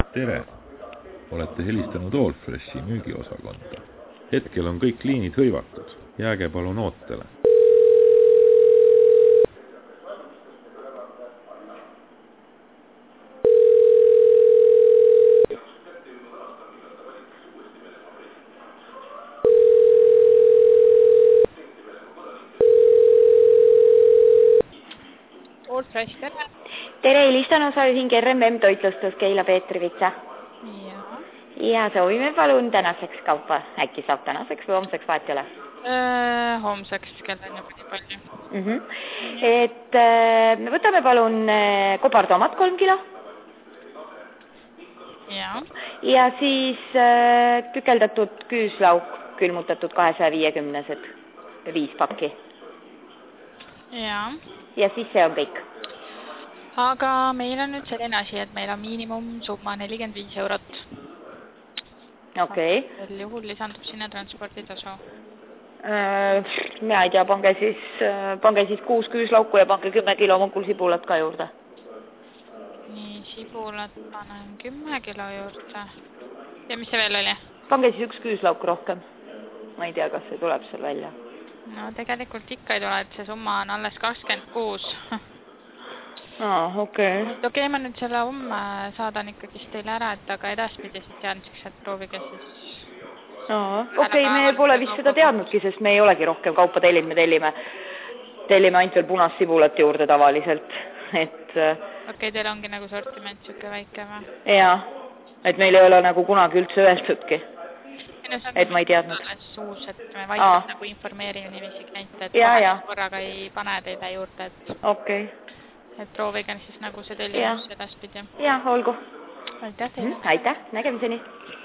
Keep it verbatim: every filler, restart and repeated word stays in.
Tere! Olete helistanud Allfreshi müügiosakonda. Hetkel on kõik liinid hõivatud. Jääge palun ootele. Allfresh, tere! Tere, helistanud siin R M M toitlustus Keila Peetrivitsa. Ja. Ja soovime palun tänaseks kaupa. Äkki saab tänaseks või homseks vahet ei ole? Äh, homseks kell on juba nii palju. Mm -hmm. Et äh, me võtame palun äh, kobartomat kolm kilo. Ja. Ja siis äh, tükeldatud küüslauk, külmutatud kahesaja viiekümnesed viis pakki. Ja. Ja siis see on kõik. Aga meil on nüüd selline asi, et meil on miinimum summa nelikümmend viis eurot. Okei. Okay. Sel juhul lisandub sinna transporditasu. Äh, mina ei tea, pange siis, pange siis kuus küüslauku ja pange kümme kilo mungul sibulat ka juurde. Nii, sibulat panen kümme kilo juurde. Ja mis see veel oli? Pange siis üks küüslauk rohkem. Ma ei tea, kas see tuleb seal välja. No tegelikult ikka ei tule, et see summa on alles kakskümmend kuus. Aa, okei. Okay. Okei, okay, ma nüüd selle homme saadan ikkagi teile ära, et aga edaspidi siis teadmiseks, et proovige siis... Okei, okay, me pole vist seda teadnudki, sest me ei olegi rohkem kaupa tellid, me tellime, tellime ainult veel punast sibulat juurde tavaliselt. Et... Okei, okay, teil ongi nagu sortiment siuke väike või? Jaa, et meil ei ole nagu kunagi üldse öeldudki. Et ma ei teadnud. Suus, et me vaikselt nagu informeerime niiviisi kliente, et ja, ja. korraga ei pane teile juurde, et... Okei. Okay. Et proovige siis nagu see tellimus edaspidi. Jah, olgu. Aitäh teile. Aitäh, nägemiseni.